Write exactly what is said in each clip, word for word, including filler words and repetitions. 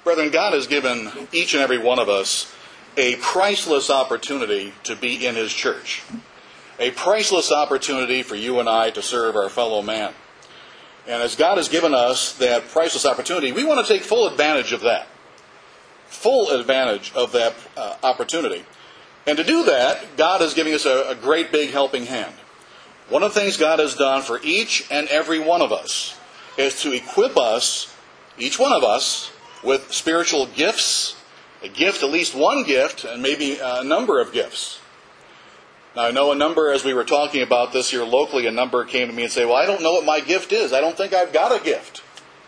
Brethren, God has given each and every one of us a priceless opportunity to be in His church. A priceless opportunity for you and I to serve our fellow man. And as God has given us that priceless opportunity, we want to take full advantage of that. Full advantage of that uh, opportunity. And to do that, God is giving us a, a great big helping hand. One of the things God has done for each and every one of us is to equip us, each one of us, with spiritual gifts, a gift, at least one gift, and maybe a number of gifts. Now, I know a number, as we were talking about this here locally, a number came to me and said, well, I don't know what my gift is. I don't think I've got a gift.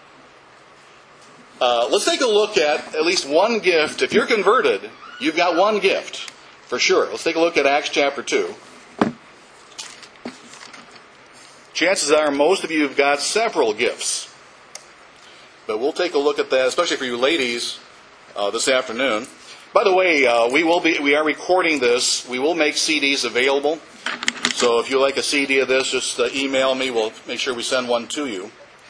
Uh, let's take a look at at least one gift. If you're converted, you've got one gift, for sure. Let's take a look at Acts chapter two. Chances are most of you have got several gifts. But we'll take a look at that, especially for you ladies, uh, this afternoon. By the way, uh, we will be we are recording this. We will make C Ds available. So if you like a C D of this, just uh, email me. We'll make sure we send one to you.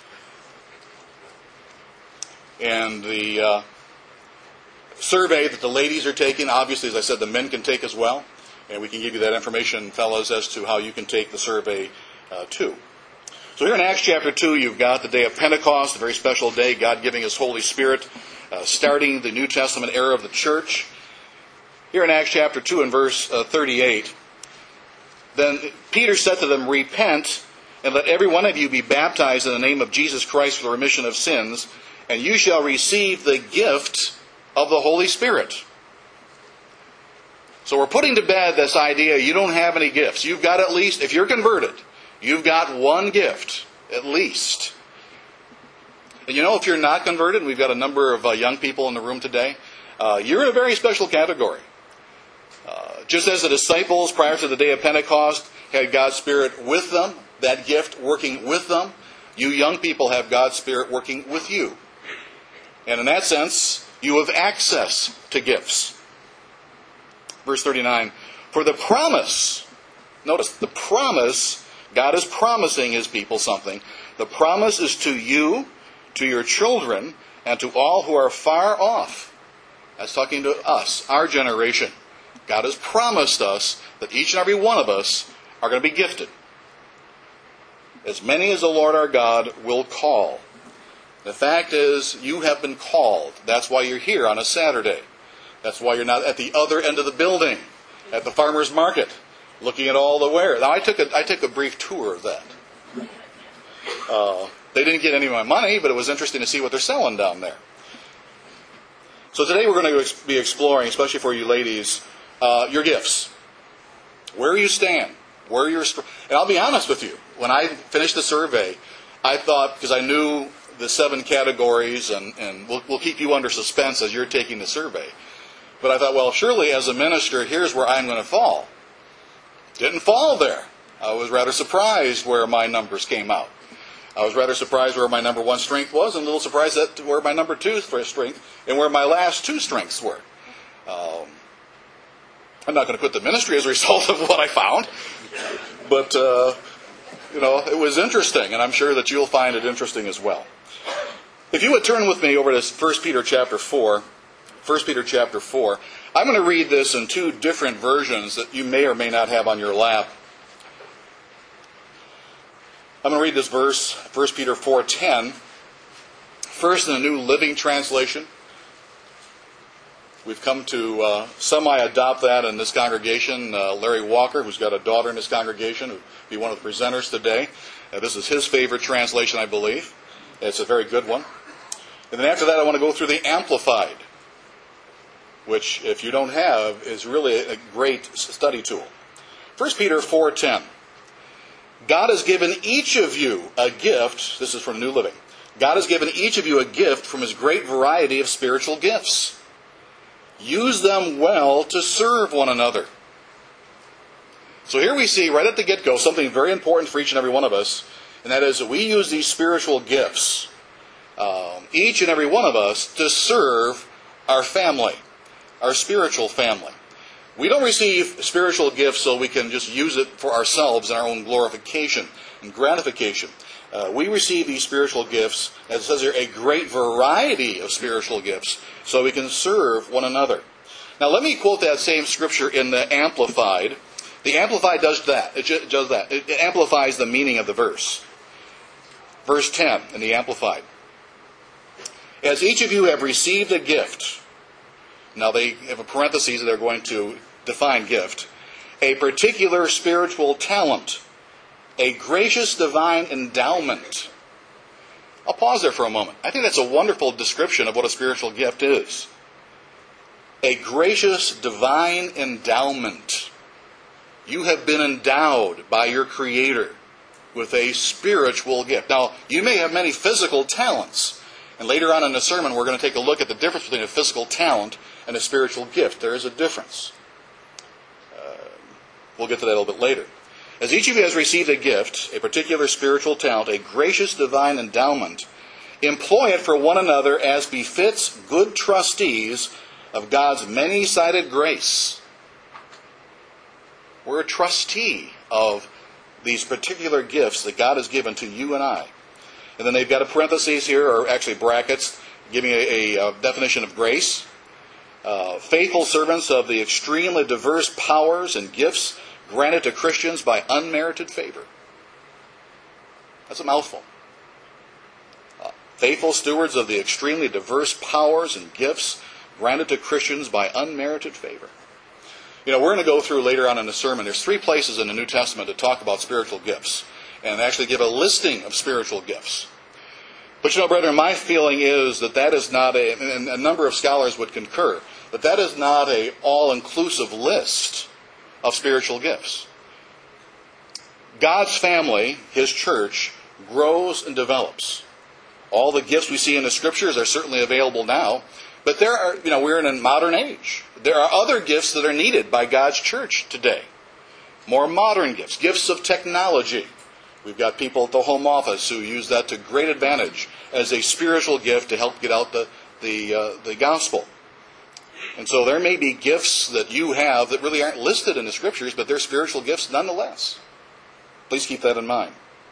And the uh, survey that the ladies are taking, obviously, as I said, the men can take as well. And we can give you that information, fellas, as to how you can take the survey uh, too. So here in Acts chapter two, you've got the day of Pentecost, a very special day, God giving His Holy Spirit, uh, starting the New Testament era of the church. Here in Acts chapter two and verse uh, thirty-eight, then Peter said to them, repent, and let every one of you be baptized in the name of Jesus Christ for the remission of sins, and you shall receive the gift of the Holy Spirit. So we're putting to bed this idea you don't have any gifts. You've got at least, if you're converted, you've got one gift, at least. And you know, if you're not converted, and we've got a number of uh, young people in the room today, uh, you're in a very special category. Uh, just as the disciples prior to the day of Pentecost had God's Spirit with them, that gift working with them, you young people have God's Spirit working with you. And in that sense, you have access to gifts. Verse thirty-nine, for the promise, notice, the promise, God is promising His people something. The promise is to you, to your children, and to all who are far off. That's talking to us, our generation. God has promised us that each and every one of us are going to be gifted. As many as the Lord our God will call. The fact is, you have been called. That's why you're here on a Saturday. That's why you're not at the other end of the building, at the farmer's market, looking at all the wares. Now, I took a, I took a brief tour of that. Uh, they didn't get any of my money, but it was interesting to see what they're selling down there. So today we're going to be exploring, especially for you ladies, uh, your gifts. Where you stand. Where you're. And I'll be honest with you. When I finished the survey, I thought, because I knew the seven categories, and, and we'll, we'll keep you under suspense as you're taking the survey. But I thought, well, surely as a minister, here's where I'm going to fall. Didn't fall there. I was rather surprised where my numbers came out. I was rather surprised where my number one strength was, and a little surprised at where my number two strength and where my last two strengths were. Um, I'm not going to quit the ministry as a result of what I found, but uh, you know, it was interesting, and I'm sure that you'll find it interesting as well. If you would turn with me over to First Peter chapter four, First Peter chapter four, I'm going to read this in two different versions that you may or may not have on your lap. I'm going to read this verse, First Peter four ten, first in the New Living Translation. We've come to uh, semi-adopt that in this congregation. Uh, Larry Walker, who's got a daughter in this congregation, who will be one of the presenters today. Uh, this is his favorite translation, I believe. It's a very good one. And then after that, I want to go through the Amplified, which, if you don't have, is really a great study tool. First Peter four ten. God has given each of you a gift. This is from New Living. God has given each of you a gift from His great variety of spiritual gifts. Use them well to serve one another. So here we see, right at the get-go, something very important for each and every one of us, and that is that we use these spiritual gifts, um, each and every one of us, to serve our family, our spiritual family. We don't receive spiritual gifts so we can just use it for ourselves and our own glorification and gratification. Uh, we receive these spiritual gifts, as it says here, a great variety of spiritual gifts, so we can serve one another. Now let me quote that same scripture in the Amplified. The Amplified does that. It does that. It amplifies the meaning of the verse. Verse ten in the Amplified. As each of you have received a gift. Now they have a parenthesis that they're going to define gift. A particular spiritual talent. A gracious divine endowment. I'll pause there for a moment. I think that's a wonderful description of what a spiritual gift is. A gracious divine endowment. You have been endowed by your Creator with a spiritual gift. Now, you may have many physical talents. And later on in the sermon, we're going to take a look at the difference between a physical talent and a spiritual gift. There is a difference. Uh, we'll get to that a little bit later. As each of you has received a gift, a particular spiritual talent, a gracious divine endowment, employ it for one another as befits good trustees of God's many-sided grace. We're a trustee of these particular gifts that God has given to you and I. And then they've got a parenthesis here, or actually brackets, giving a, a, a definition of grace. Uh, faithful servants of the extremely diverse powers and gifts granted to Christians by unmerited favor. That's a mouthful. Uh, faithful stewards of the extremely diverse powers and gifts granted to Christians by unmerited favor. You know, we're going to go through later on in the sermon. There's three places in the New Testament to talk about spiritual gifts and actually give a listing of spiritual gifts. But you know, brethren, my feeling is that that is not a, and a number of scholars would concur, that that is not a all-inclusive list of spiritual gifts. God's family, His church, grows and develops. All the gifts we see in the Scriptures are certainly available now, but there are, you know, we're in a modern age. There are other gifts that are needed by God's church today. More modern gifts, gifts of technology. We've got people at the home office who use that to great advantage as a spiritual gift to help get out the the, uh, the gospel. And so there may be gifts that you have that really aren't listed in the Scriptures, but they're spiritual gifts nonetheless. Please keep that in mind.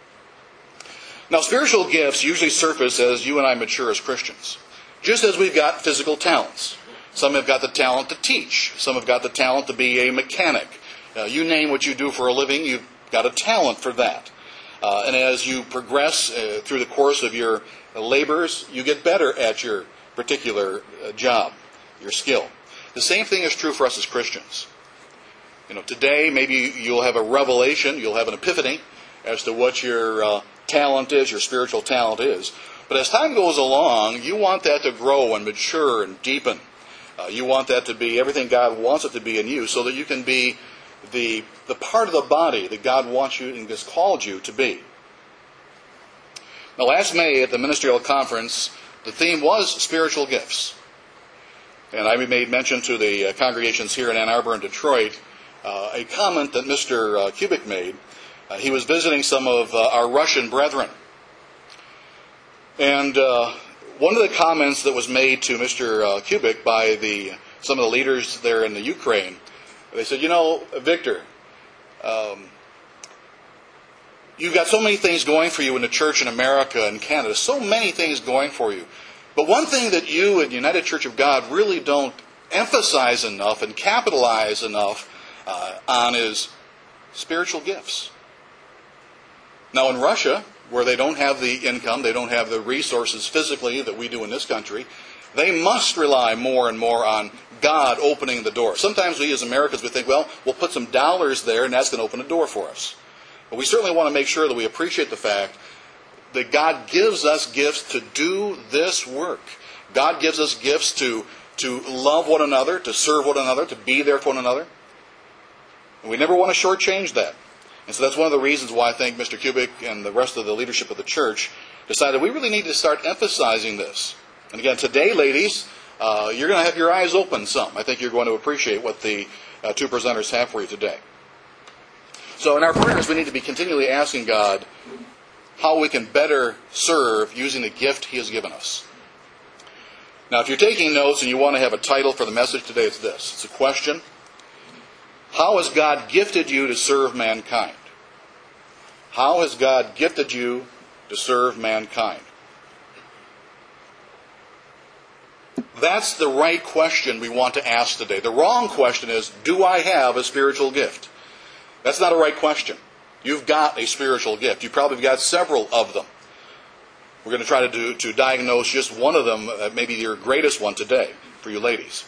Now, spiritual gifts usually surface as you and I mature as Christians. Just as we've got physical talents. Some have got the talent to teach. Some have got the talent to be a mechanic. Uh, you name what you do for a living, you've got a talent for that. Uh, and as you progress uh, through the course of your labors, you get better at your particular uh, job, your skill. The same thing is true for us as Christians. You know, today maybe you'll have a revelation, you'll have an epiphany as to what your uh, talent is, your spiritual talent is. But as time goes along, you want that to grow and mature and deepen. Uh, you want that to be everything God wants it to be in you, so that you can be the the part of the body that God wants you and has called you to be. Now, last May at the ministerial conference, the theme was spiritual gifts. And I made mention to the uh, congregations here in Ann Arbor and Detroit uh, a comment that Mister Uh, Kubik made. Uh, he was visiting some of uh, our Russian brethren. And uh, one of the comments that was made to Mister Uh, Kubik by the some of the leaders there in the Ukraine, they said, you know, Victor, um, you've got so many things going for you in the church in America and Canada, so many things going for you. But one thing that you and the United Church of God really don't emphasize enough and capitalize enough uh, on is spiritual gifts. Now in Russia, where they don't have the income, they don't have the resources physically that we do in this country, they must rely more and more on God opening the door. Sometimes we as Americans, we think, well, we'll put some dollars there and that's going to open a door for us. But we certainly want to make sure that we appreciate the fact that God gives us gifts to do this work. God gives us gifts to, to love one another, to serve one another, to be there for one another. And we never want to shortchange that. And so that's one of the reasons why I think Mister Kubik and the rest of the leadership of the church decided we really need to start emphasizing this. And again, today, ladies, uh, you're going to have your eyes open some. I think you're going to appreciate what the uh, two presenters have for you today. So in our prayers, we need to be continually asking God how we can better serve using the gift He has given us. Now, if you're taking notes and you want to have a title for the message today, it's this. It's a question. How has God gifted you to serve mankind? How has God gifted you to serve mankind? That's the right question we want to ask today. The wrong question is, do I have a spiritual gift? That's not a right question. You've got a spiritual gift. You probably got several of them. We're going to try to do, to diagnose just one of them, uh, maybe your greatest one today, for you ladies.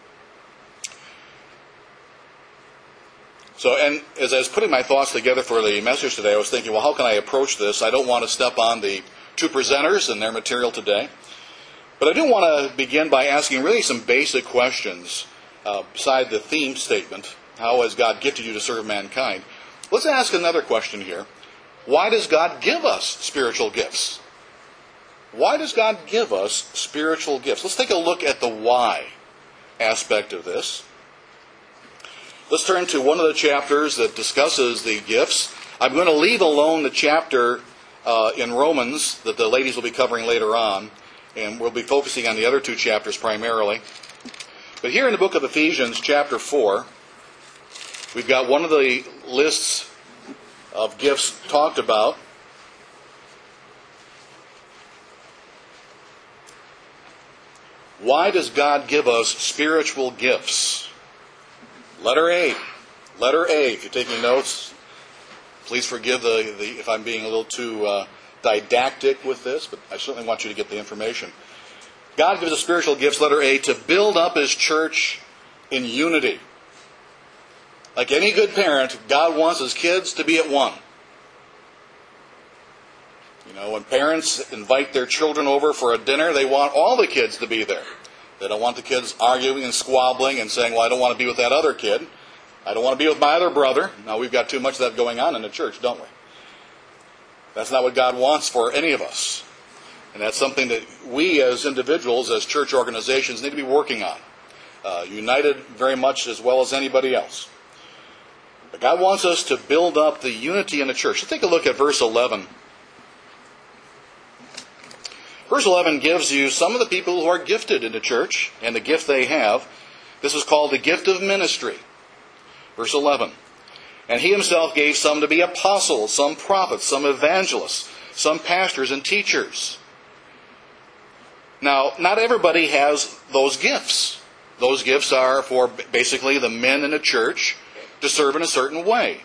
So, and as I was putting my thoughts together for the message today, I was thinking, well, how can I approach this? I don't want to step on the two presenters and their material today. But I do want to begin by asking really some basic questions uh, beside the theme statement, how has God gifted you to serve mankind? Let's ask another question here. Why does God give us spiritual gifts? Why does God give us spiritual gifts? Let's take a look at the why aspect of this. Let's turn to one of the chapters that discusses the gifts. I'm going to leave alone the chapter uh, in Romans that the ladies will be covering later on, and we'll be focusing on the other two chapters primarily. But here in the book of Ephesians, chapter four, we've got one of the lists of gifts talked about. Why does God give us spiritual gifts? Letter A. Letter A. If you're taking notes, please forgive the, the if I'm being a little too uh, didactic with this, but I certainly want you to get the information. God gives us spiritual gifts, letter A, to build up His church in unity. Like any good parent, God wants His kids to be at one. You know, when parents invite their children over for a dinner, they want all the kids to be there. They don't want the kids arguing and squabbling and saying, well, I don't want to be with that other kid. I don't want to be with my other brother. Now, we've got too much of that going on in the church, don't we? That's not what God wants for any of us. And that's something that we as individuals, as church organizations, need to be working on. Uh, united very much as well as anybody else. But God wants us to build up the unity in the church. Let's take a look at verse eleven. Verse eleven gives you some of the people who are gifted in the church and the gift they have. This is called the gift of ministry. Verse eleven. And He Himself gave some to be apostles, some prophets, some evangelists, some pastors and teachers. Now, not everybody has those gifts. Those gifts are for basically the men in the church to serve in a certain way.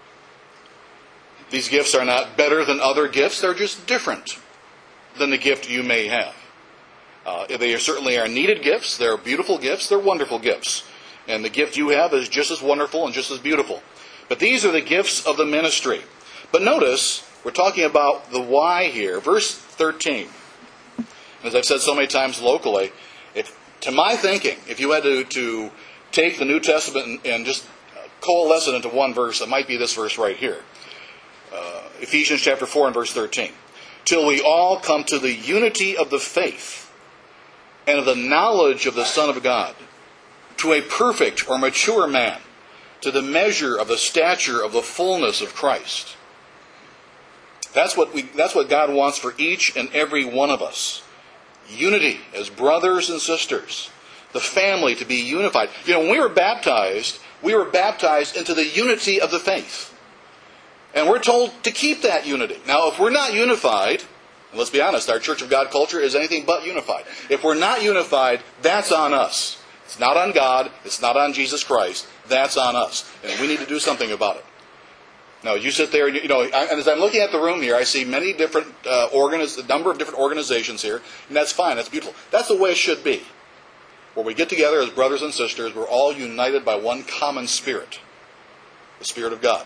These gifts are not better than other gifts. They're just different than the gift you may have. Uh, they certainly are needed gifts. They're beautiful gifts. They're wonderful gifts. And the gift you have is just as wonderful and just as beautiful. But these are the gifts of the ministry. But notice, we're talking about the why here. Verse thirteen. As I've said so many times locally, if, to my thinking, if you had to, to take the New Testament and, and just coalesce it into one verse, it might be this verse right here. Uh, Ephesians chapter four and verse thirteen. Till we all come to the unity of the faith and of the knowledge of the Son of God, to a perfect or mature man, to the measure of the stature of the fullness of Christ. That's what we, that's what God wants for each and every one of us. Unity as brothers and sisters. The family to be unified. You know, when we were baptized, we were baptized into the unity of the faith. And we're told to keep that unity. Now, if we're not unified, and let's be honest, our Church of God culture is anything but unified. If we're not unified, that's on us. It's not on God. It's not on Jesus Christ. That's on us. And we need to do something about it. Now, you sit there, you know, and as I'm looking at the room here, I see many different, uh, organiz- a number of different organizations here, and that's fine. That's beautiful. That's the way it should be. Where we get together as brothers and sisters, we're all united by one common spirit. The Spirit of God.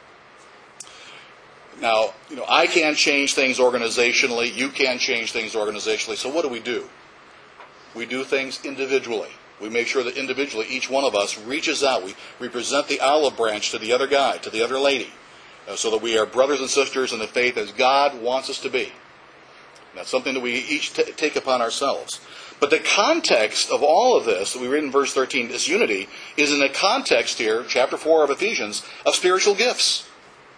Now, you know, I can't change things organizationally. You can't change things organizationally. So what do we do? We do things individually. We make sure that individually each one of us reaches out. We, we present the olive branch to the other guy, to the other lady, uh, so that we are brothers and sisters in the faith as God wants us to be. That's something that we each t- take upon ourselves. But the context of all of this that we read in verse thirteen, this unity, is in the context here, chapter four of Ephesians, of spiritual gifts.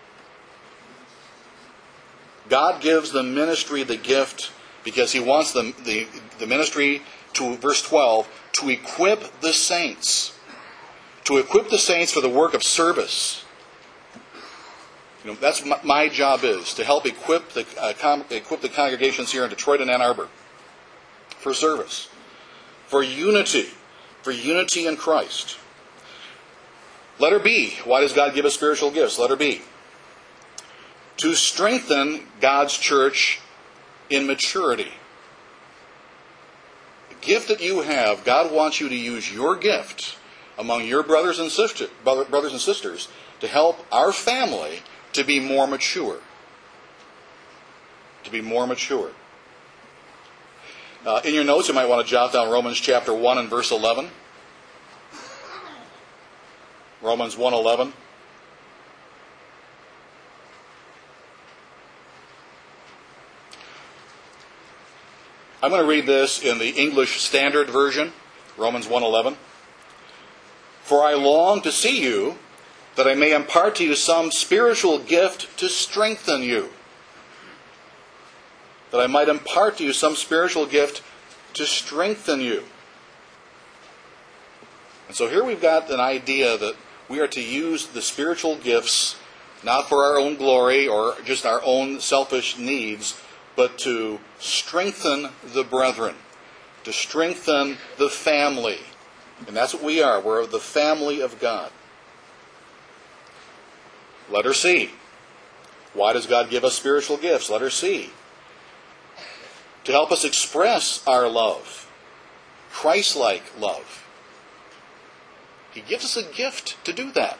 God gives the ministry the gift because He wants the, the, the ministry to, verse twelve, to equip the saints. To equip the saints for the work of service. You know, that's my, my job is to help equip the uh, com, equip the congregations here in Detroit and Ann Arbor for service, for unity, for unity in Christ. Letter B. Why does God give us spiritual gifts? Letter B. To strengthen God's church in maturity. The gift that you have, God wants you to use your gift among your brothers and sister, brothers and sisters to help our family to be more mature. To be more mature. Uh, in your notes, you might want to jot down Romans chapter one and verse eleven. Romans one eleven. I'm going to read this in the English Standard Version, Romans one eleven. For I long to see you, that I may impart to you some spiritual gift to strengthen you. That I might impart to you some spiritual gift to strengthen you. And so here we've got an idea that we are to use the spiritual gifts not for our own glory or just our own selfish needs, but to strengthen the brethren, to strengthen the family. And that's what we are. We're the family of God. Letter C. Why does God give us spiritual gifts? Letter C. To help us express our love, Christ-like love. He gives us a gift to do that.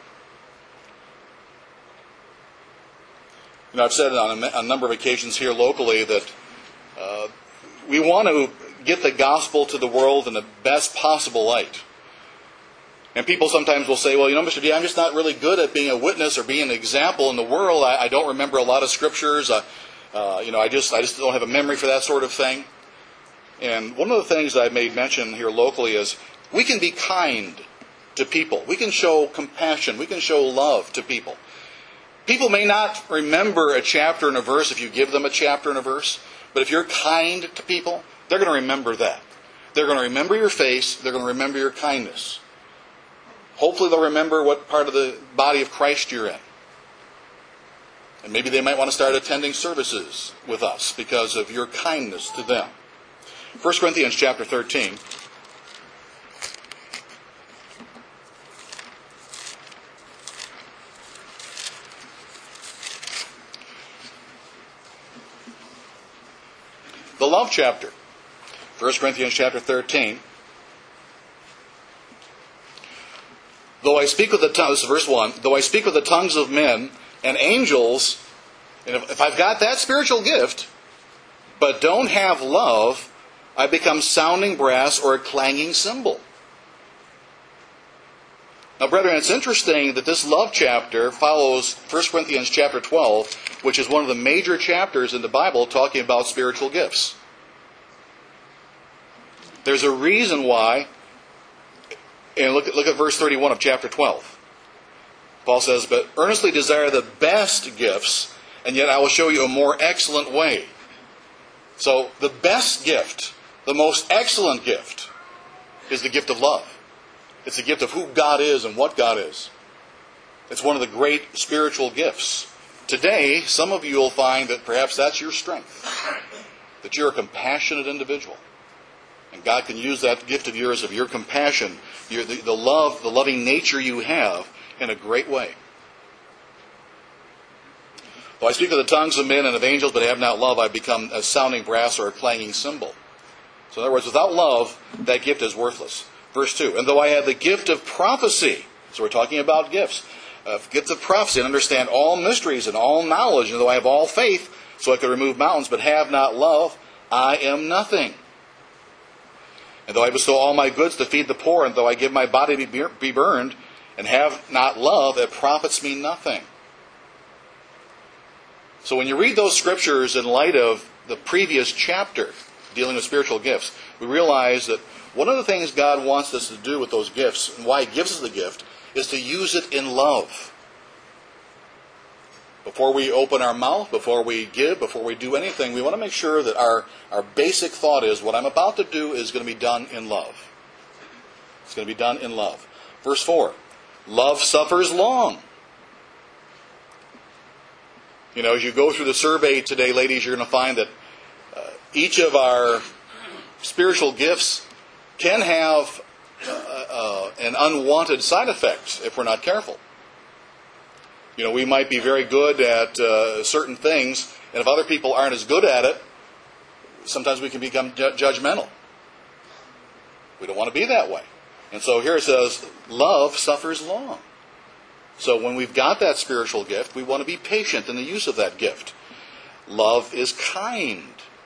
You know, I've said on a, a number of occasions here locally that uh, we want to get the gospel to the world in the best possible light. And people sometimes will say, well, you know, Mister D, I'm just not really good at being a witness or being an example in the world. I, I don't remember a lot of scriptures. Uh, uh, you know, I just I just don't have a memory for that sort of thing. And one of the things I've made mention here locally is we can be kind to people. We can show compassion. We can show love to people. People may not remember a chapter and a verse if you give them a chapter and a verse, but if you're kind to people, they're going to remember that. They're going to remember your face. They're going to remember your kindness. Hopefully they'll remember what part of the body of Christ you're in. And maybe they might want to start attending services with us because of your kindness to them. First Corinthians chapter thirteen. The love chapter. First Corinthians chapter thirteen. Though I speak with the tongues, this is verse one, though I speak with the tongues of men and angels, and if, if I've got that spiritual gift, but don't have love, I become sounding brass or a clanging cymbal. Now, brethren, it's interesting that this love chapter follows First Corinthians chapter twelve, which is one of the major chapters in the Bible talking about spiritual gifts. There's a reason why, and look at, look at verse thirty-one of chapter twelve. Paul says, but earnestly desire the best gifts, and yet I will show you a more excellent way. So, the best gift, the most excellent gift, is the gift of love. It's the gift of who God is and what God is. It's one of the great spiritual gifts. Today, some of you will find that perhaps that's your strength. That you're a compassionate individual. And God can use that gift of yours, of your compassion, your, the, the love, the loving nature you have, in a great way. Though I speak of the tongues of men and of angels, but have not love, I become a sounding brass or a clanging cymbal. So in other words, without love, that gift is worthless. Verse two, and though I have the gift of prophecy, so we're talking about gifts, uh, gifts of prophecy, and understand all mysteries and all knowledge, and though I have all faith, so I could remove mountains, but have not love, I am nothing. And though I bestow all my goods to feed the poor, and though I give my body to be burned, and have not love, it profits me nothing. So when you read those scriptures in light of the previous chapter dealing with spiritual gifts, we realize that one of the things God wants us to do with those gifts, and why He gives us the gift, is to use it in love. Before we open our mouth, before we give, before we do anything, we want to make sure that our, our basic thought is, what I'm about to do is going to be done in love. It's going to be done in love. Verse four, love suffers long. You know, as you go through the survey today, ladies, you're going to find that uh, each of our spiritual gifts can have uh, uh, an unwanted side effect if we're not careful. You know, we might be very good at uh, certain things, and if other people aren't as good at it, sometimes we can become ju- judgmental. We don't want to be that way. And so here it says, love suffers long. So when we've got that spiritual gift, we want to be patient in the use of that gift. Love is kind.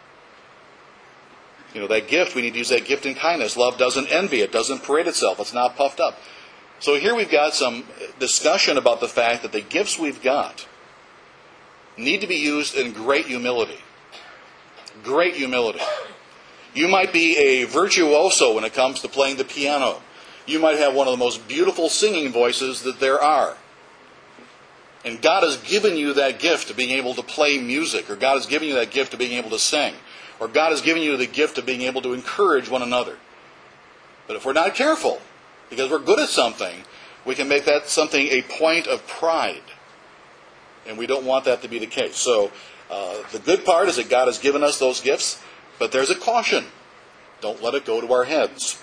You know, that gift, we need to use that gift in kindness. Love doesn't envy. It doesn't parade itself. It's not puffed up. So here we've got some discussion about the fact that the gifts we've got need to be used in great humility. Great humility. You might be a virtuoso when it comes to playing the piano. You might have one of the most beautiful singing voices that there are. And God has given you that gift of being able to play music, or God has given you that gift of being able to sing, or God has given you the gift of being able to encourage one another. But if we're not careful, because we're good at something, we can make that something a point of pride. And we don't want that to be the case. So uh, the good part is that God has given us those gifts, but there's a caution. Don't let it go to our heads.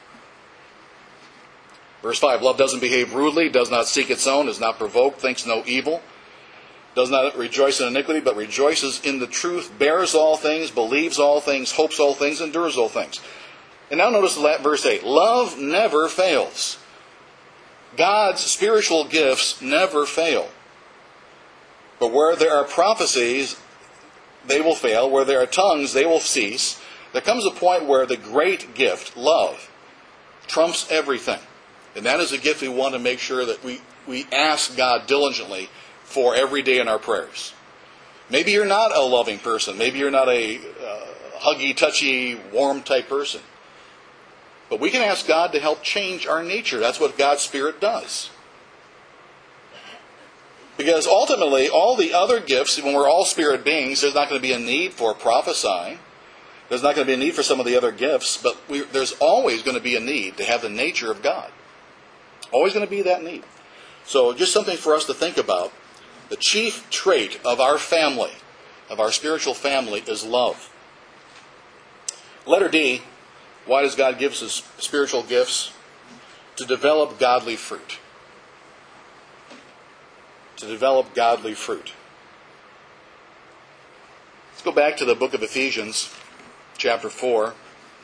Verse five, love doesn't behave rudely, does not seek its own, is not provoked, thinks no evil, does not rejoice in iniquity, but rejoices in the truth, bears all things, believes all things, hopes all things, endures all things. And now notice verse eight, love never fails. God's spiritual gifts never fail. But where there are prophecies, they will fail. Where there are tongues, they will cease. There comes a point where the great gift, love, trumps everything. And that is a gift we want to make sure that we, we ask God diligently for every day in our prayers. Maybe you're not a loving person. Maybe you're not a uh, huggy, touchy, warm type person. But we can ask God to help change our nature. That's what God's Spirit does. Because ultimately, all the other gifts, when we're all spirit beings, there's not going to be a need for prophesying. There's not going to be a need for some of the other gifts. But we, there's always going to be a need to have the nature of God. Always going to be that need. So just something for us to think about. The chief trait of our family, of our spiritual family, is love. Letter D, why does God give us spiritual gifts? To develop godly fruit. To develop godly fruit. Let's go back to the book of Ephesians, chapter four.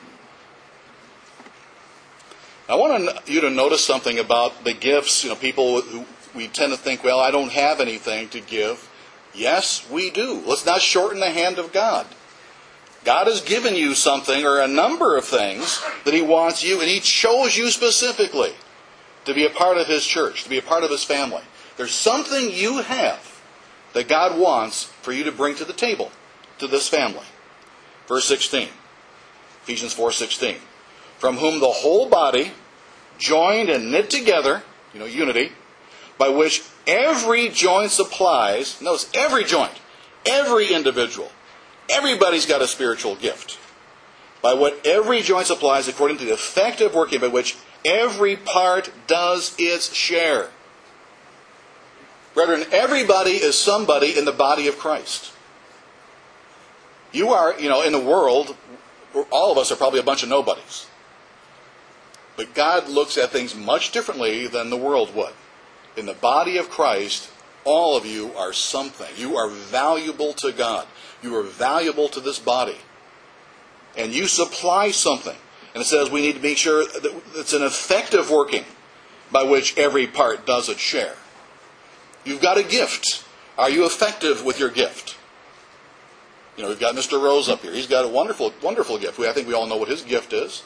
I want you to notice something about the gifts. You know, people who we tend to think, well, I don't have anything to give. Yes, we do. Let's not shorten the hand of God. God has given you something or a number of things that He wants you, and He chose you specifically to be a part of His church, to be a part of His family. There's something you have that God wants for you to bring to the table, to this family. Verse sixteen, Ephesians four sixteen. From whom the whole body, joined and knit together, you know, unity, by which every joint supplies, notice every joint, every individual, everybody's got a spiritual gift. By what every joint supplies according to the effective working by which every part does its share. Brethren, everybody is somebody in the body of Christ. You are, you know, in the world, all of us are probably a bunch of nobodies. But God looks at things much differently than the world would. In the body of Christ, all of you are something. You are valuable to God. You are valuable to this body. And you supply something. And it says we need to make sure that it's an effective working by which every part does its share. You've got a gift. Are you effective with your gift? You know, we've got Mister Rose up here. He's got a wonderful, wonderful gift. I think we all know what his gift is.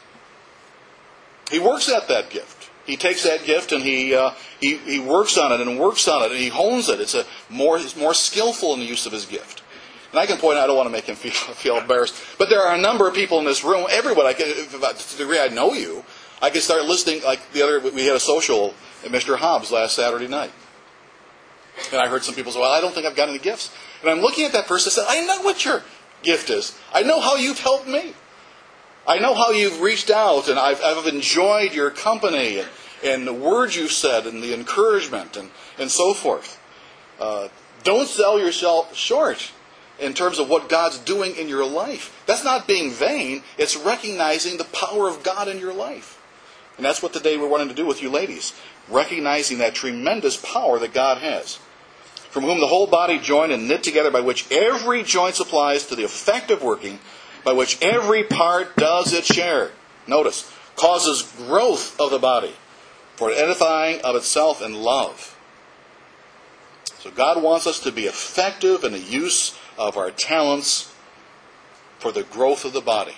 He works at that gift. He takes that gift and he uh, he he works on it and works on it and he hones it. It's a more he's more skillful in the use of his gift. And I can point out, I don't want to make him feel feel embarrassed, but there are a number of people in this room. Everyone, I can, to the degree I know you, I can start listing. Like the other, we had a social at Mister Hobbs last Saturday night, and I heard some people say, "Well, I don't think I've got any gifts." And I'm looking at that person and said, "I know what your gift is. I know how you've helped me. I know how you've reached out, and I've, I've enjoyed your company and, and the words you've said and the encouragement and, and so forth. Uh, Don't sell yourself short in terms of what God's doing in your life. That's not being vain. It's recognizing the power of God in your life. And that's what today we're wanting to do with you ladies. Recognizing that tremendous power that God has. From whom the whole body joined and knit together, by which every joint supplies to the effective working, by which every part does its share. Notice, causes growth of the body for the edifying of itself in love. So God wants us to be effective in the use of our talents for the growth of the body.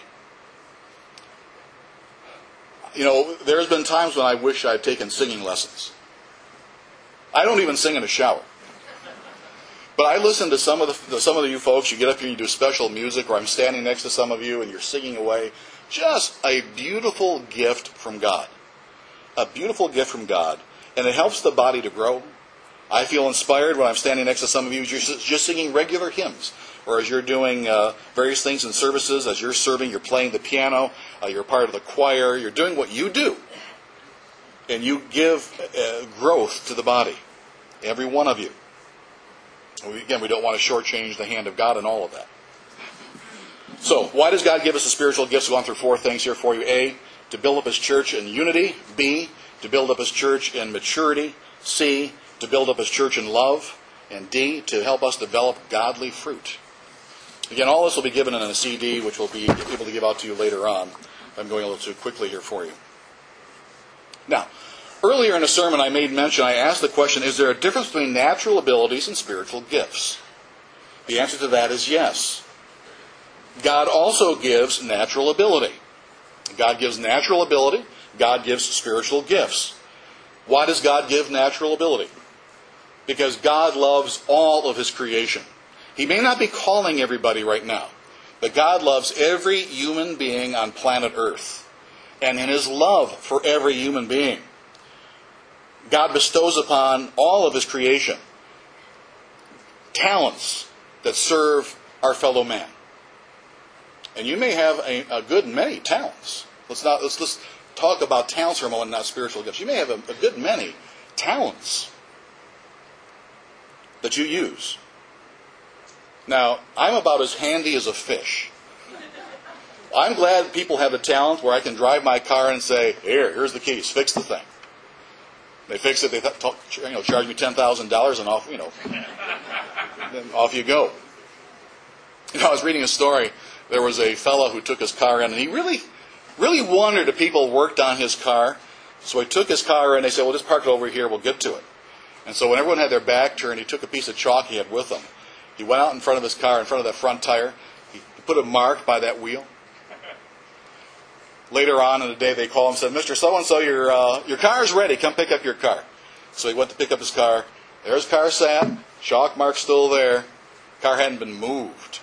You know, there's been times when I wish I'd taken singing lessons. I don't even sing in the shower. But I listen to some of the some of you folks. You get up here and you do special music, or I'm standing next to some of you and you're singing away. Just a beautiful gift from God. A beautiful gift from God. And it helps the body to grow. I feel inspired when I'm standing next to some of you. You're just singing regular hymns. Or as you're doing uh, various things in services, as you're serving, you're playing the piano, uh, you're part of the choir, you're doing what you do. And you give uh, growth to the body. Every one of you. Again, we don't want to shortchange the hand of God in all of that. So, why does God give us the spiritual gifts? We've gone through four things here for you. A, to build up His church in unity. B, to build up His church in maturity. C, to build up His church in love. And D, to help us develop godly fruit. Again, all this will be given in a C D, which we'll be able to give out to you later on. I'm going a little too quickly here for you. Now, earlier in the sermon I made mention, I asked the question, is there a difference between natural abilities and spiritual gifts? The answer to that is yes. God also gives natural ability. God gives natural ability. God gives spiritual gifts. Why does God give natural ability? Because God loves all of His creation. He may not be calling everybody right now, but God loves every human being on planet Earth. And in His love for every human being, God bestows upon all of His creation talents that serve our fellow man. And you may have a, a good many talents. Let's not let's let's talk about talents for a moment, not spiritual gifts. You may have a, a good many talents that you use. Now, I'm about as handy as a fish. I'm glad people have the talent where I can drive my car and say, "Here, here's the keys. Fix the thing." They fix it. They th- t- you know, charge me ten thousand dollars, and off you know, then off you go. You know, I was reading a story. There was a fellow who took his car in, and he really, really wondered if people worked on his car. So he took his car in. They said, "Well, just park it over here. We'll get to it." And so when everyone had their back turned, he took a piece of chalk he had with him. He went out in front of his car, in front of that front tire. He put a mark by that wheel. Later on in the day, they called him and said, "Mister So-and-so, your uh, your car's ready. Come pick up your car." So he went to pick up his car. There his car sat. Chalk mark still there. Car hadn't been moved.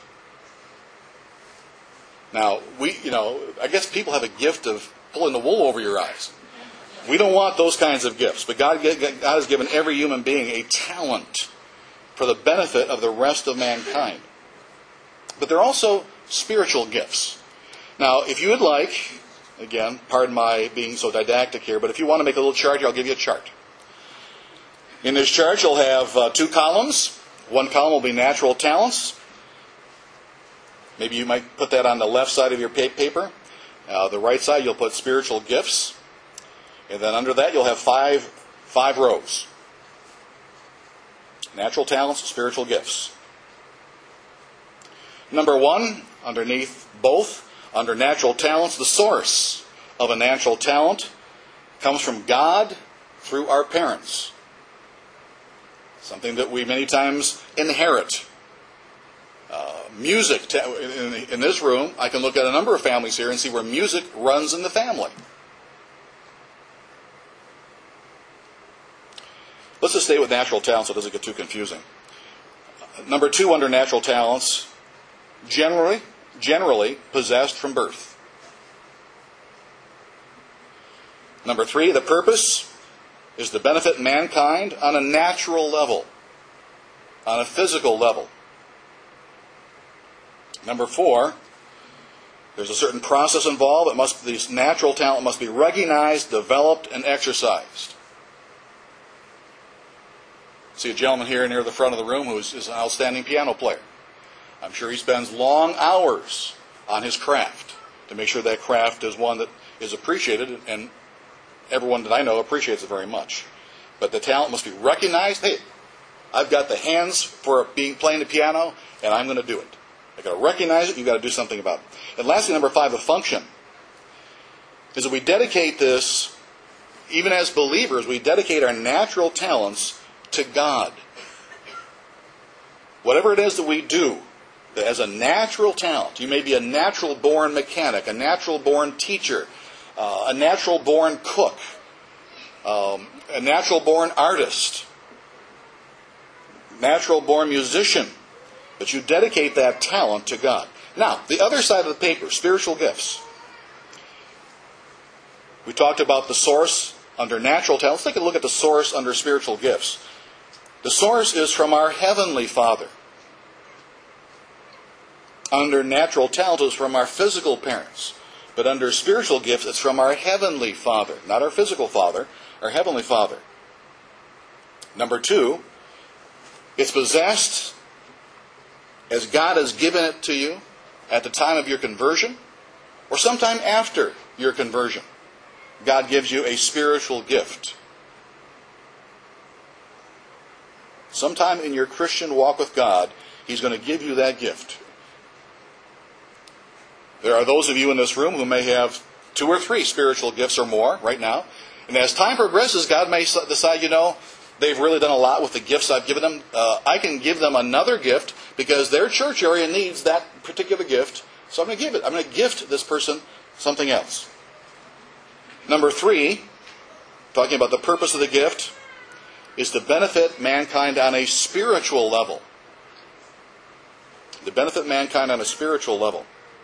Now, we, you know, I guess people have a gift of pulling the wool over your eyes. We don't want those kinds of gifts. But God, God has given every human being a talent for the benefit of the rest of mankind. But there are also spiritual gifts. Now, if you would like, again, pardon my being so didactic here, but if you want to make a little chart here, I'll give you a chart. In this chart, you'll have uh, two columns. One column will be natural talents. Maybe you might put that on the left side of your paper. Uh, the right side, you'll put spiritual gifts. And then under that, you'll have five, five rows. Natural talents, spiritual gifts. Number one, underneath both, under natural talents, the source of a natural talent comes from God through our parents. Something that we many times inherit. Uh, music, in, in this room, I can look at a number of families here and see where music runs in the family. Let's just stay with natural talents so it doesn't get too confusing. Number two, under natural talents, generally, generally possessed from birth. Number three, the purpose is to benefit mankind on a natural level, on a physical level. Number four, there's a certain process involved. It must, this natural talent must be recognized, developed, and exercised. See a gentleman here near the front of the room who is, is an outstanding piano player. I'm sure he spends long hours on his craft to make sure that craft is one that is appreciated, and everyone that I know appreciates it very much. But the talent must be recognized. Hey, I've got the hands for being playing the piano, and I'm going to do it. I've got to recognize it. You've got to do something about it. And lastly, number five, the function, is that we dedicate this, even as believers, we dedicate our natural talents to God. Whatever it is that we do, as a natural talent, you may be a natural-born mechanic, a natural-born teacher, uh, a natural-born cook, um, a natural-born artist, natural-born musician, but you dedicate that talent to God. Now, the other side of the paper, spiritual gifts. We talked about the source under natural talent. Let's take a look at the source under spiritual gifts. The source is from our Heavenly Father. Under natural talent, it's from our physical parents. But under spiritual gifts, it's from our Heavenly Father. Not our physical Father, our Heavenly Father. Number two, it's possessed as God has given it to you at the time of your conversion, or sometime after your conversion. God gives you a spiritual gift. Sometime in your Christian walk with God, He's going to give you that gift. There are those of you in this room who may have two or three spiritual gifts or more right now. And as time progresses, God may decide, you know, they've really done a lot with the gifts I've given them. Uh, I can give them another gift because their church area needs that particular gift. So I'm going to give it. I'm going to gift this person something else. Number three, talking about the purpose of the gift, is to benefit mankind on a spiritual level. To benefit mankind on a spiritual level.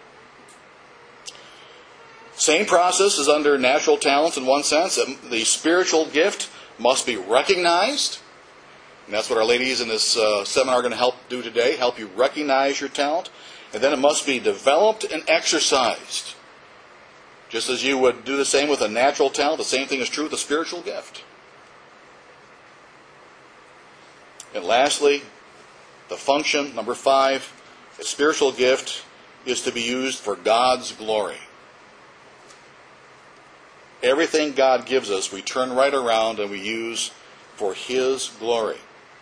Same process as under natural talents in one sense. The spiritual gift must be recognized. And that's what our ladies in this uh, seminar are going to help do today. Help you recognize your talent. And then it must be developed and exercised. Just as you would do the same with a natural talent, the same thing is true with a spiritual gift. And lastly, the function, number five, a spiritual gift is to be used for God's glory. Everything God gives us, we turn right around and we use for His glory.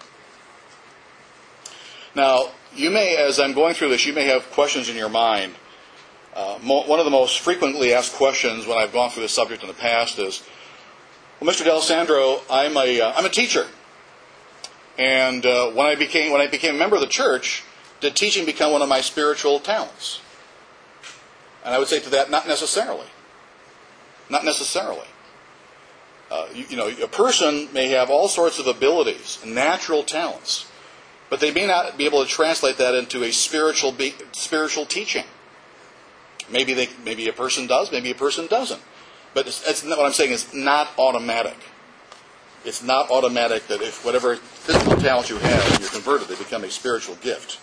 Now, you may, as I'm going through this, you may have questions in your mind. Uh, mo- one of the most frequently asked questions when I've gone through this subject in the past is, well, Mister D'Alessandro, I'm a, uh, I'm a teacher. And uh, when I became when I became a member of the church, did teaching become one of my spiritual talents? And I would say to that, not necessarily. Not necessarily. Uh, you, you know, a person may have all sorts of abilities, natural talents, but they may not be able to translate that into a spiritual be, spiritual teaching. Maybe they, maybe a person does, maybe a person doesn't. But it's, it's not, what I'm saying is not automatic. It's not automatic that if whatever physical talent you have, when you're converted, they become a spiritual gift.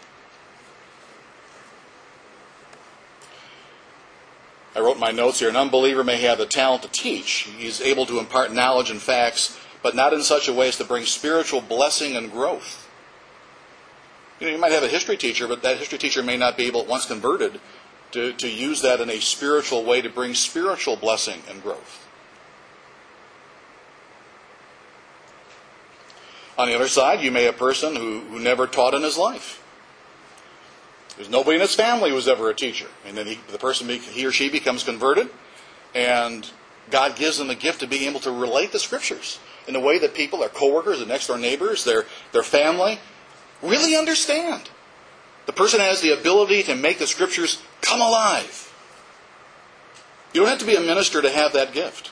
I wrote in my notes here, an unbeliever may have the talent to teach. He's able to impart knowledge and facts, but not in such a way as to bring spiritual blessing and growth. You know, you might have a history teacher, but that history teacher may not be able, once converted, to, to use that in a spiritual way to bring spiritual blessing and growth. On the other side, you may have a person who, who never taught in his life. There's nobody in his family who was ever a teacher. And then he, the person, he or she becomes converted, and God gives them the gift of being able to relate the Scriptures in a way that people, their coworkers, their next-door neighbors, their, their family, really understand. The person has the ability to make the Scriptures come alive. You don't have to be a minister to have that gift.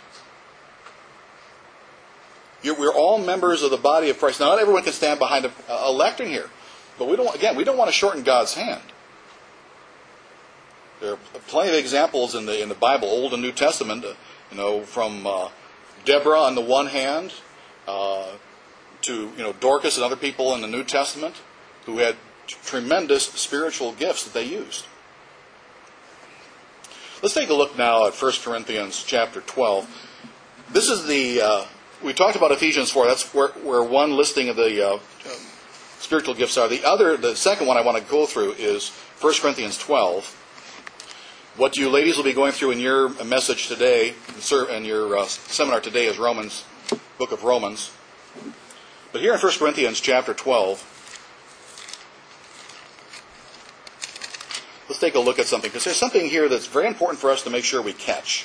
You're, we're all members of the body of Christ. Now, not everyone can stand behind a, a lectern here. But we don't, again, we don't want to shorten God's hand. There are plenty of examples in the in the Bible, Old and New Testament, uh, you know, from uh, Deborah on the one hand, uh, to you know Dorcas and other people in the New Testament who had t- tremendous spiritual gifts that they used. Let's take a look now at First Corinthians chapter twelve. This is the uh, we talked about Ephesians four. That's where, where one listing of the uh, spiritual gifts are. The other, the second one I want to go through is First Corinthians twelve. What you ladies will be going through in your message today, in your uh, seminar today, is Romans, book of Romans. But here in First Corinthians chapter twelve, let's take a look at something, because there's something here that's very important for us to make sure we catch.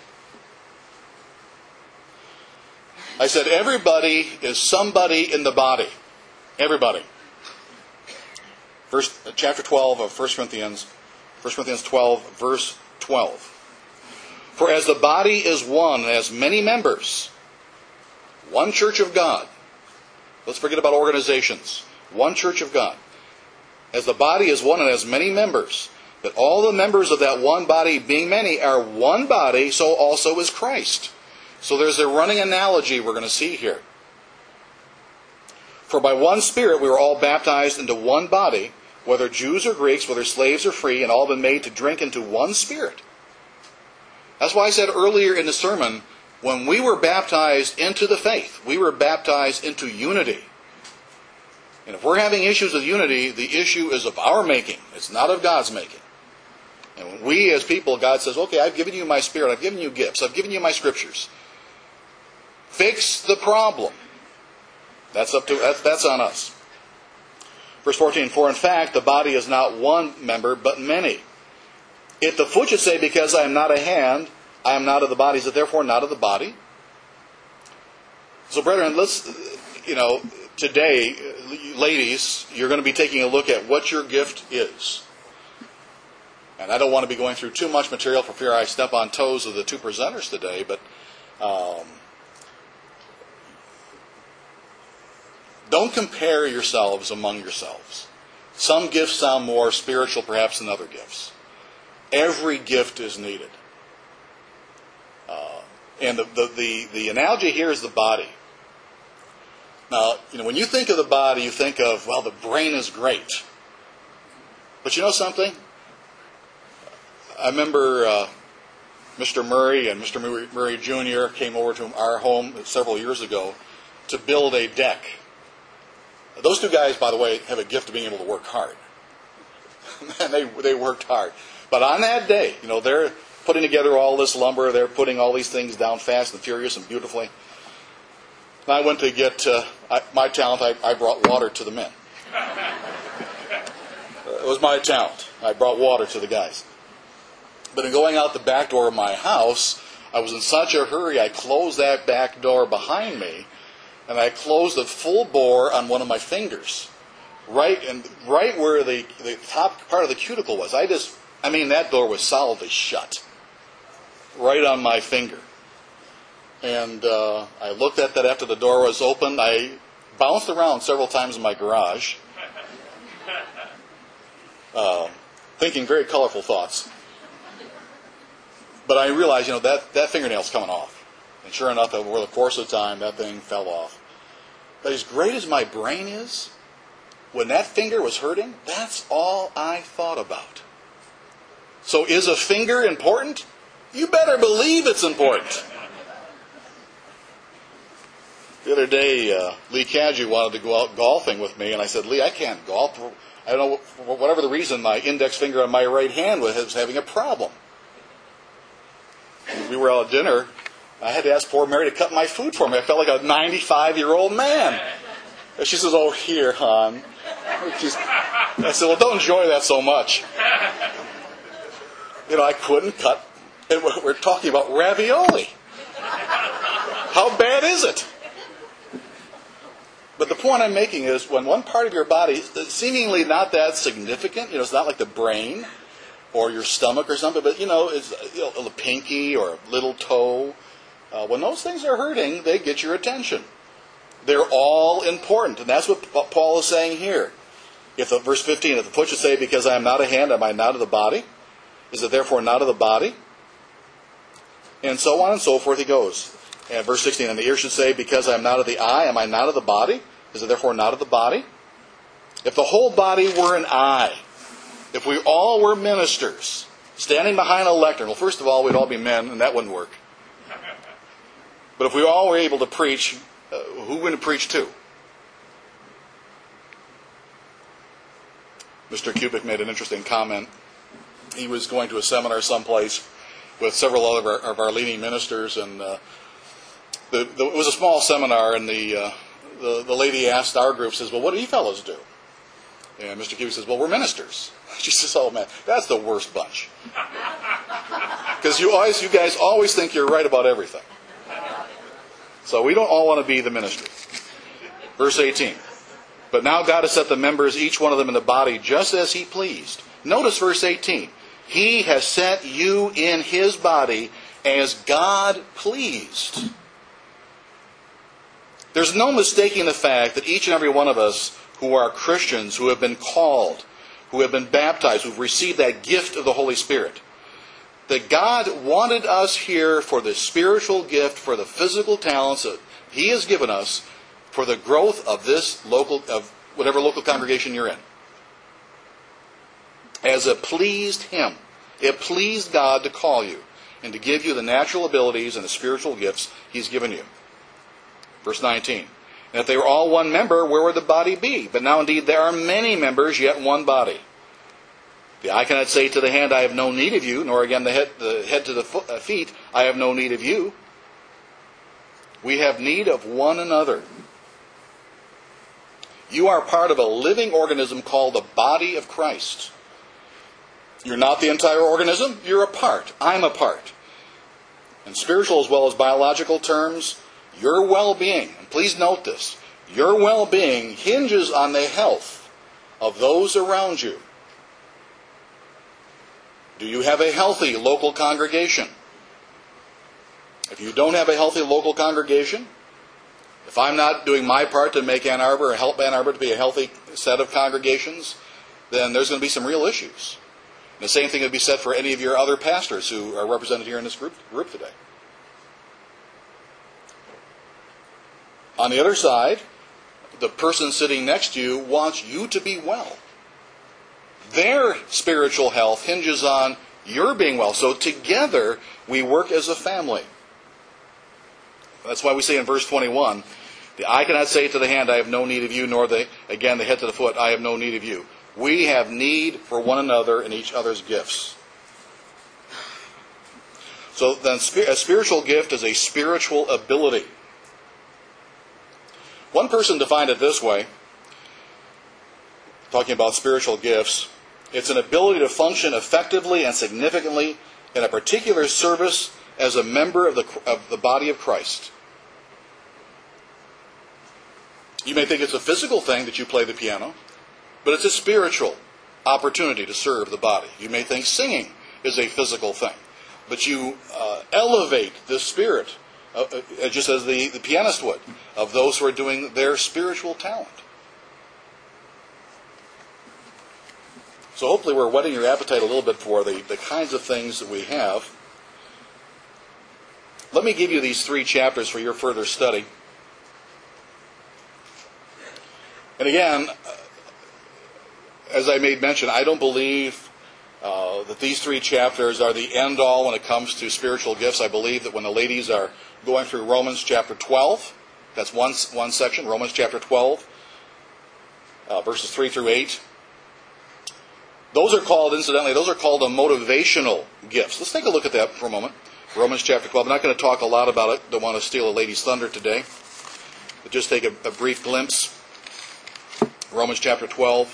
I said everybody is somebody in the body. Everybody. First, chapter twelve of First Corinthians, First Corinthians twelve, verse twelve. For as the body is one and has many members, one church of God. Let's forget about organizations. One church of God. As the body is one and has many members, that all the members of that one body, being many, are one body, so also is Christ. So there's a running analogy we're going to see here. For by one Spirit we were all baptized into one body, whether Jews or Greeks, whether slaves or free, and all been made to drink into one Spirit. That's why I said earlier in the sermon, when we were baptized into the faith, we were baptized into unity. And if we're having issues with unity, the issue is of our making. It's not of God's making. And when we as people, God says, okay, I've given you my Spirit, I've given you gifts, I've given you my scriptures. Fix the problem. That's up to that's, that's on us. Verse fourteen, for in fact the body is not one member, but many. If the foot should say, because I am not a hand, I am not of the body, is it therefore not of the body? So brethren, let's, you know, today, ladies, you're going to be taking a look at what your gift is. And I don't want to be going through too much material for fear I step on toes of the two presenters today, but um, don't compare yourselves among yourselves. Some gifts sound more spiritual perhaps than other gifts. Every gift is needed. Uh, and the, the, the, the analogy here is the body. Now, you know, when you think of the body, you think of, well, the brain is great. But you know something? I remember uh, Mister Murray and Mister Murray, Murray Junior came over to our home several years ago to build a deck. Those two guys, by the way, have a gift of being able to work hard. Man, they they worked hard. But on that day, you know, they're putting together all this lumber, they're putting all these things down fast and furious and beautifully. And I went to get uh, I, my talent. I, I brought water to the men. It was my talent. I brought water to the guys. But in going out the back door of my house, I was in such a hurry, I closed that back door behind me, and I closed it full bore on one of my fingers, right and right where the, the top part of the cuticle was. I just, I mean, that door was solidly shut, right on my finger. And uh, I looked at that after the door was open. I bounced around several times in my garage, uh, thinking very colorful thoughts. But I realized, you know, that, that fingernail's coming off. And sure enough, over the course of time, that thing fell off. But as great as my brain is, when that finger was hurting, that's all I thought about. So is a finger important? You better believe it's important. The other day, uh, Lee Cadgy wanted to go out golfing with me, and I said, Lee, I can't golf. I don't know, for whatever the reason, my index finger on my right hand was having a problem. We were out at dinner. I had to ask poor Mary to cut my food for me. I felt like a ninety-five-year-old man. And she says, oh, here, hon. She's, I said, well, don't enjoy that so much. You know, I couldn't cut. And we're talking about ravioli. How bad is it? But the point I'm making is when one part of your body is seemingly not that significant, you know, it's not like the brain or your stomach or something, but, you know, it's you know, a pinky or a little toe. Uh, when those things are hurting, they get your attention. They're all important. And that's what Paul is saying here. If the, verse fifteen, if the foot should say, because I am not a hand, am I not of the body? Is it therefore not of the body? And so on and so forth he goes. And verse sixteen, and the ear should say, because I am not of the eye, am I not of the body? Is it therefore not of the body? If the whole body were an eye, if we all were ministers, standing behind a lectern, well, first of all, we'd all be men, and that wouldn't work. But But if we all were able to preach, uh, who are we going to preach to? Mister Kubik made an interesting comment. He was going to a seminar someplace with several other of our, of our leading ministers, and uh, the, the, it was a small seminar, and the, uh, the the lady asked our group, says, well, what do you fellows do? And Mister Kubik says, well, we're ministers. She says, oh man, that's the worst bunch. Because you always, you guys always think you're right about everything. So we don't all want to be the ministry. Verse eighteen. But now God has set the members, each one of them in the body, just as He pleased. Notice verse eighteen. He has set you in His body as God pleased. There's no mistaking the fact that each and every one of us who are Christians, who have been called, who have been baptized, who've received that gift of the Holy Spirit, that God wanted us here for the spiritual gift, for the physical talents that He has given us, for the growth of this local, of whatever local congregation you're in. As it pleased Him. It pleased God to call you and to give you the natural abilities and the spiritual gifts He's given you. Verse nineteen. And if they were all one member, where would the body be? But now indeed there are many members, yet one body. The eye cannot say to the hand, I have no need of you, nor again the head, the head to the foot, uh, feet, I have no need of you. We have need of one another. You are part of a living organism called the body of Christ. You're not the entire organism, you're a part. I'm a part. In spiritual as well as biological terms, your well-being, and please note this, your well-being hinges on the health of those around you. Do you have a healthy local congregation? If you don't have a healthy local congregation, if I'm not doing my part to make Ann Arbor or help Ann Arbor to be a healthy set of congregations, then there's going to be some real issues. And the same thing would be said for any of your other pastors who are represented here in this group, group today. On the other side, the person sitting next to you wants you to be well. Their spiritual health hinges on your being well. So together, we work as a family. That's why we say in verse twenty-one, the eye cannot say to the hand, I have no need of you, nor the, again the head to the foot, I have no need of you. We have need for one another and each other's gifts. So then a spiritual gift is a spiritual ability. One person defined it this way, talking about spiritual gifts. It's an ability to function effectively and significantly in a particular service as a member of the, of the body of Christ. You may think it's a physical thing that you play the piano, but it's a spiritual opportunity to serve the body. You may think singing is a physical thing, but you uh, elevate the spirit, uh, uh, just as the, the pianist would, of those who are doing their spiritual talent. So hopefully we're whetting your appetite a little bit for the, the kinds of things that we have. Let me give you these three chapters for your further study. And again, as I made mention, I don't believe uh, that these three chapters are the end-all when it comes to spiritual gifts. I believe that when the ladies are going through Romans chapter twelve, that's one, one section, Romans chapter twelve, uh, verses three through eight. Those are called, incidentally, those are called the motivational gifts. Let's take a look at that for a moment. Romans chapter twelve. I'm not going to talk a lot about it. Don't want to steal a lady's thunder today. But just take a, a brief glimpse. Romans chapter twelve.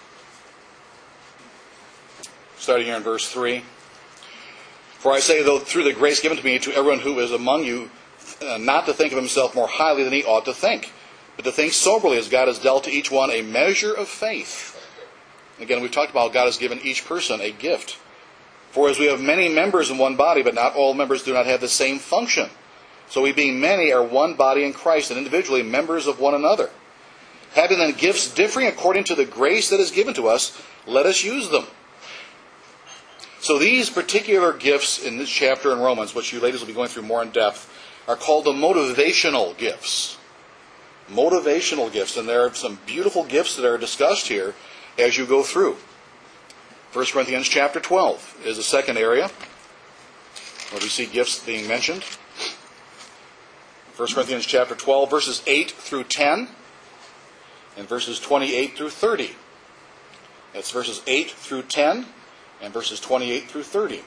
Starting here in verse three. For I say, though through the grace given to me, to everyone who is among you, uh, not to think of himself more highly than he ought to think, but to think soberly as God has dealt to each one a measure of faith. Again, we've talked about God has given each person a gift. For as we have many members in one body, but not all members do not have the same function. So we being many are one body in Christ, and individually members of one another. Having then gifts differing according to the grace that is given to us, let us use them. So these particular gifts in this chapter in Romans, which you ladies will be going through more in depth, are called the motivational gifts. Motivational gifts. And there are some beautiful gifts that are discussed here as you go through. First Corinthians chapter twelve is the second area where we see gifts being mentioned. First Corinthians chapter twelve, verses eight through ten, and verses twenty-eight through thirty. That's verses eight through ten, and verses twenty-eight through thirty.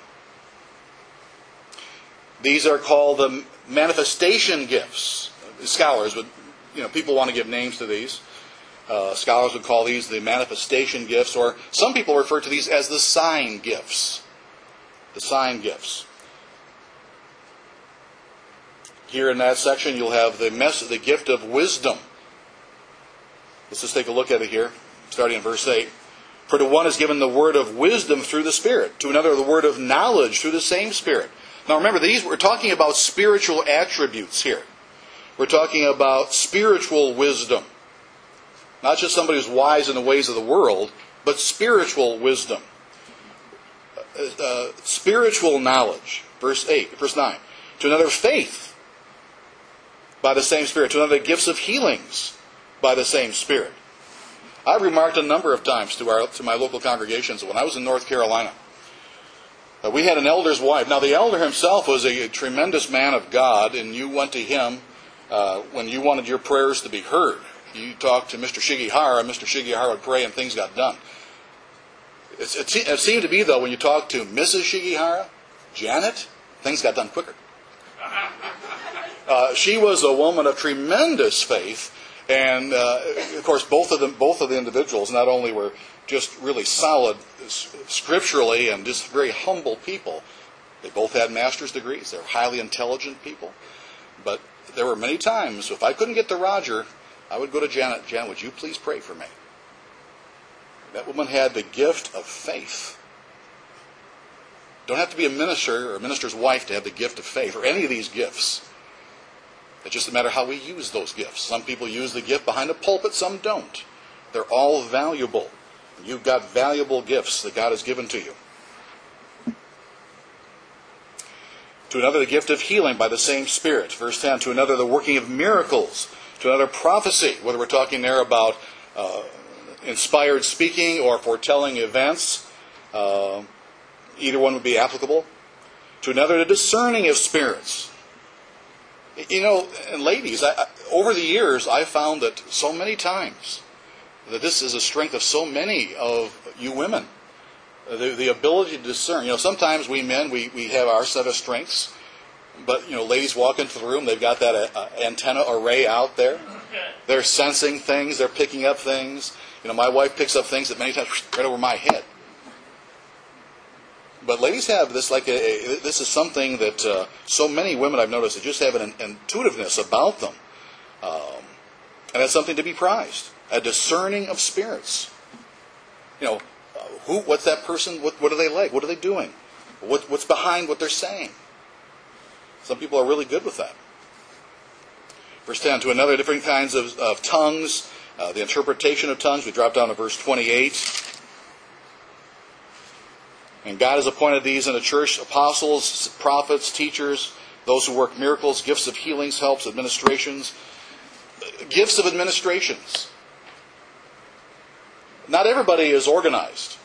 These are called the manifestation gifts. Scholars would, you know, people want to give names to these. Uh, scholars would call these the manifestation gifts, or some people refer to these as the sign gifts. The sign gifts. Here in that section, you'll have the mess, the gift of wisdom. Let's just take a look at it here, starting in verse eight. For to one is given the word of wisdom through the Spirit, to another the word of knowledge through the same Spirit. Now remember, these we're talking about spiritual attributes here. We're talking about spiritual wisdom. Not just somebody who's wise in the ways of the world, but spiritual wisdom. Uh, uh, spiritual knowledge. Verse eight, verse nine. To another faith by the same Spirit. To another gifts of healings by the same Spirit. I've remarked a number of times to our to my local congregations when I was in North Carolina. Uh, we had an elder's wife. Now the elder himself was a, a tremendous man of God, and you went to him uh, when you wanted your prayers to be heard. You talked to Mister Shigihara, and Mister Shigihara would pray, and things got done. It's, it, it seemed to be, though, when you talked to Missus Shigihara, Janet, things got done quicker. Uh, she was a woman of tremendous faith, and uh, of course, both of them, both of the individuals, not only were just really solid scripturally and just very humble people. They both had master's degrees. They were highly intelligent people. But there were many times, if I couldn't get to Roger, I would go to Janet. Janet, would you please pray for me? That woman had the gift of faith. Don't have to be a minister or a minister's wife to have the gift of faith, or any of these gifts. It's just a matter of how we use those gifts. Some people use the gift behind a pulpit, some don't. They're all valuable. You've got valuable gifts that God has given to you. To another, the gift of healing by the same Spirit. Verse ten, to another, the working of miracles. To another, prophecy, whether we're talking there about uh, inspired speaking or foretelling events. Uh, either one would be applicable. To another, the discerning of spirits. You know, and ladies, I, I, over the years, I've found that so many times that this is a strength of so many of you women. The, the ability to discern. You know, sometimes we men, we, we have our set of strengths. But, you know, ladies walk into the room, they've got that uh, antenna array out there. They're sensing things, they're picking up things. You know, my wife picks up things that many times right over my head. But ladies have this, like, a, a, this is something that uh, so many women I've noticed, they just have an, an intuitiveness about them. Um, and that's something to be prized. A discerning of spirits. You know, uh, who? What's that person? What, what are they like? What are they doing? What, what's behind what they're saying? Some people are really good with that. Verse ten, to another different kinds of, of tongues, uh, the interpretation of tongues. We drop down to verse twenty-eight. And God has appointed these in the church, apostles, prophets, teachers, those who work miracles, gifts of healings, helps, administrations. Gifts of administrations. Not everybody is organized.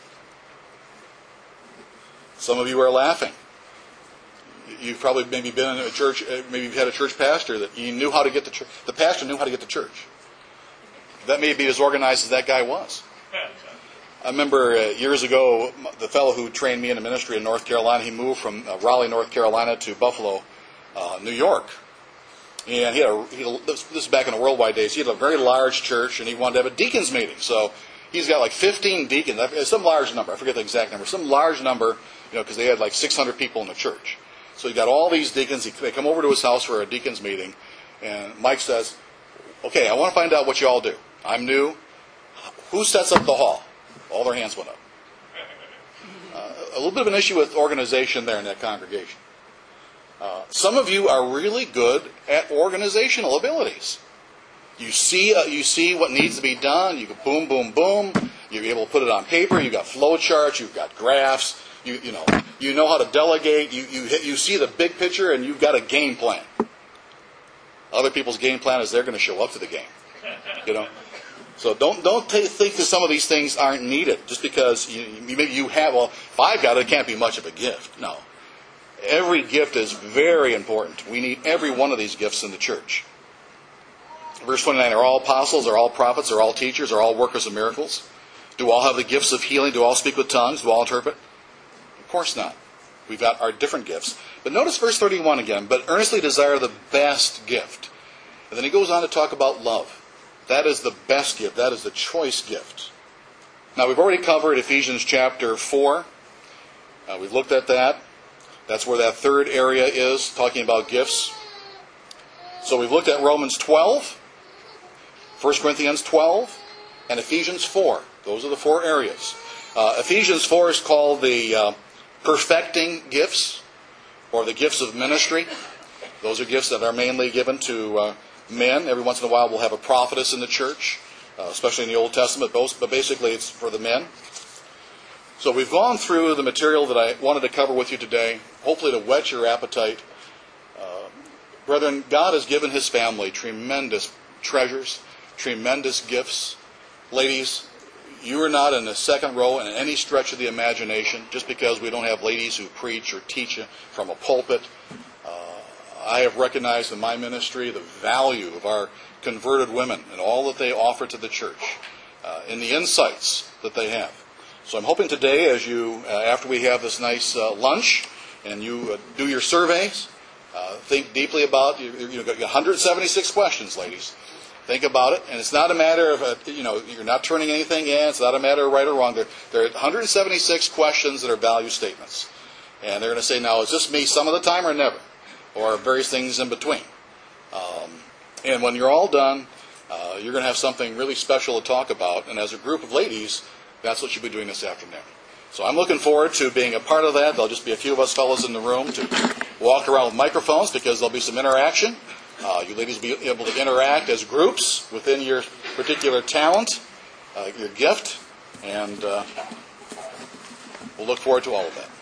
Some of you are laughing. You've probably maybe been in a church, maybe you've had a church pastor that you knew how to get to church. The pastor knew how to get to church. That may be as organized as that guy was. I remember uh, years ago, the fellow who trained me in the ministry in North Carolina, he moved from uh, Raleigh, North Carolina to Buffalo, uh, New York. And he had a, he had a, this is back in the worldwide days, he had a very large church and he wanted to have a deacons meeting. So he's got like fifteen deacons, some large number, I forget the exact number, some large number, you know, because they had like six hundred people in the church. So he got all these deacons, he, they come over to his house for a deacons meeting, and Mike says, okay, I want to find out what you all do. I'm new. Who sets up the hall? All their hands went up. Uh, a little bit of an issue with organization there in that congregation. Uh, some of you are really good at organizational abilities. You see, uh, you see what needs to be done. You can boom, boom, boom. You're able to put it on paper. You've got flow charts. You've got graphs. You, you know, you know how to delegate. You, you, you see the big picture, and you've got a game plan. Other people's game plan is they're going to show up to the game. You know. So don't don't t- think that some of these things aren't needed just because you, you maybe you have. Well, if I've got it, it can't be much of a gift. No, Every gift is very important. We need every one of these gifts in the church. Verse twenty-nine, are all apostles, are all prophets, are all teachers, are all workers of miracles? Do all have the gifts of healing? Do all speak with tongues? Do all interpret? Of course not. We've got our different gifts. But notice verse thirty-one again, but earnestly desire the best gift. And then he goes on to talk about love. That is the best gift. That is the choice gift. Now, we've already covered Ephesians chapter four. Uh, we've looked at that. That's where that third area is, talking about gifts. So we've looked at Romans twelve, First Corinthians twelve, and Ephesians four. Those are the four areas. Uh, Ephesians four is called the uh, perfecting gifts, or the gifts of ministry. Those are gifts that are mainly given to uh, men. Every once in a while we'll have a prophetess in the church, uh, especially in the Old Testament, but basically it's for the men. So we've gone through the material that I wanted to cover with you today, hopefully to whet your appetite. Uh, brethren, God has given His family tremendous treasures, tremendous gifts. Ladies, you are not in the second row in any stretch of the imagination just because we don't have ladies who preach or teach from a pulpit. Uh, I have recognized in my ministry the value of our converted women and all that they offer to the church, uh, in the insights that they have. So I'm hoping today, as you, uh, after we have this nice uh, lunch and you uh, do your surveys, uh, think deeply about, you, you've got one hundred seventy-six questions, ladies. Think about it, and it's not a matter of, uh, you know, you're not turning anything in. It's not a matter of right or wrong. There, there are one hundred seventy-six questions that are value statements. And they're going to say, now, is this me some of the time or never? Or various things in between. Um, and when you're all done, uh, you're going to have something really special to talk about. And as a group of ladies, that's what you'll be doing this afternoon. So I'm looking forward to being a part of that. There'll just be a few of us fellows in the room to walk around with microphones because there'll be some interaction. Uh, you ladies will be able to interact as groups within your particular talent, uh, your gift, and uh, we'll look forward to all of that.